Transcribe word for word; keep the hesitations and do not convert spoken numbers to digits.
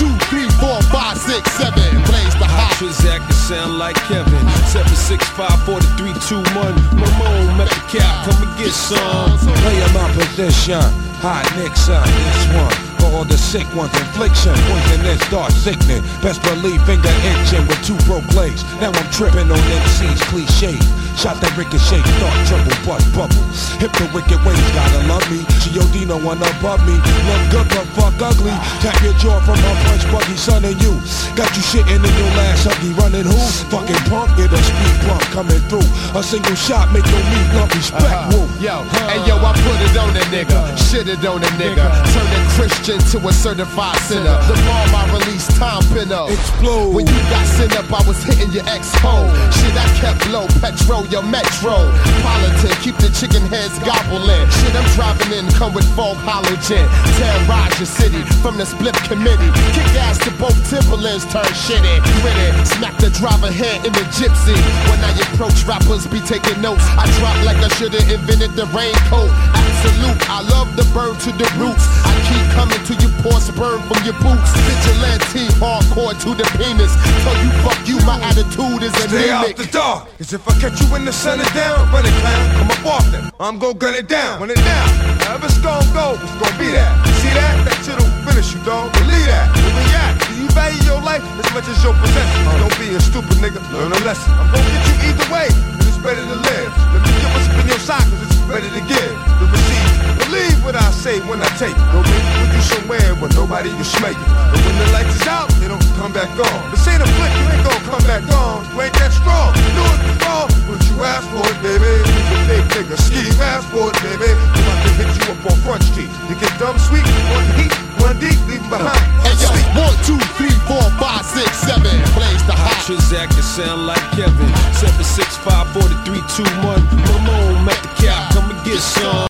two, three, four, five, six, seven. Blaze the hot. Transact and sound like Kevin. Seven, six, five, four, three, two, one. Mamone, met the cap, come and get some. Play in my position. High Nixon, this one. For all the sick ones, infliction, poisonous, dark sickening. Best believe finger itching with two broke legs. Now I'm tripping on M C's cliches. Shot that ricochet, start trouble, bust bubble. Hip the wicked ways, gotta love me. G O D no one above me. Look good but fuck ugly. Tap your jaw from my punch buggy, son and you. Got you shitting in your last huggy, running who? Fucking punk, get a speed bump coming through. A single shot make your meat lump, respect, uh-huh. woo. Yo, hey yo, I put it on a nigga, shit it on a nigga. Turn a Christian to a certified sinner. The bomb I released, Tom Pinno. Explode. When you got sent up, I was hitting your ex-hole. Shit, I kept low, petrol, your metro. Politic, keep the chicken heads gobbling. Shit, I'm driving in, come with fog halogen. Terrorize your city from the split committee. Kick ass to both Timberlands, turn shitty. Gritty, smack the driver head in the gypsy. When I approach rappers, be taking notes. I drop like I should've invented the raincoat. Absolute, I love the bird to the roots. I keep coming to you, pour sperm from your boots. Vigilante, hardcore to the penis. Tell you fuck you, my attitude is Stay anemic. out the dark, cause if I catch you in the sun and down, run it clown, come up off them. I'm gon' gun it down, run it down. However it's gon' go, it's gon' be that. See that? That shit'll finish you, dog. Believe that. Where we at? Do you value your life as much as your possession? Don't be a stupid nigga, learn a lesson. I'm gon' get you either way, cause it's better to live. Let me get what's up in your sock, cause it's better to give, to receive. Believe what I say when I take it. Don't make me put you somewhere where nobody can smell you. And when the lights is out, they don't come back on. This ain't a flick, you ain't gon' come back on. You ain't that strong, you know it's wrong. But you ask for it, baby. You a big nigga, ski ask for it, baby. I'm about to hit you up on Front Street. You get dumb sweet, one heat, one deep, leave 'em behind. Hey yo, one, two, three, four, five, six, seven. Blaze the hot. Transact and sound like Kevin. Seven, six, five, four, three, two, one. Mamone, met the cap, come and get some.